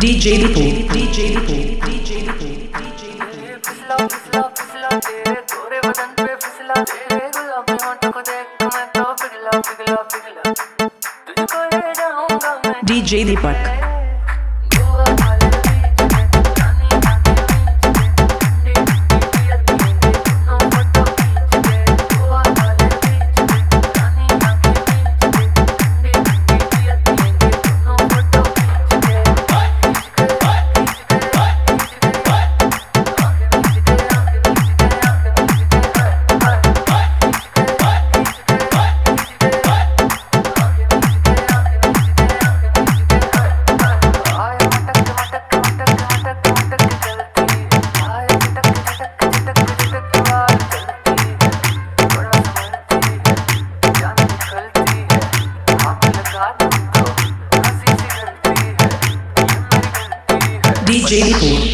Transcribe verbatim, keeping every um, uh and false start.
DJ Deepu DJ Deepu DJ Deepu फिसला फिसला फिसला तेरे गोरे बदन पे फिसला तेरे गुलाबी होंठों को देख मैं तो पिघला पिघला पिघला तुझको ले जाऊंगा मैं डीजे दीपक गोवा वाले बीच पे रानी आंखें मीच के ठंडी ठंडी पियेंगे दोनों फोटो खींच के गोवा वाले बीच पे रानी आंखें मीच के ठंडी ठंडी पियेंगे दोनों फोटो खींच के डीजे दीपू